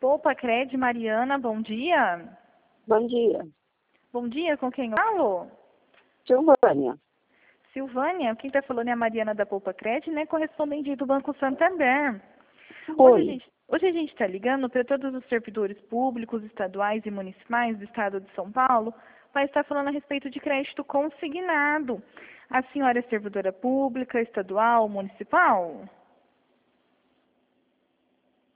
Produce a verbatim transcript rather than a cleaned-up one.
Poupa Cred, Mariana, bom dia. Bom dia. Bom dia, com quem eu falo? Silvânia. Silvânia, quem está falando é a Mariana da Poupa Cred, né? Correspondente do Banco Santander. Hoje a Oi. gente hoje a gente está ligando para todos os servidores públicos, estaduais e municipais do estado de São Paulo para estar falando a respeito de crédito consignado. A senhora é servidora pública, estadual, municipal?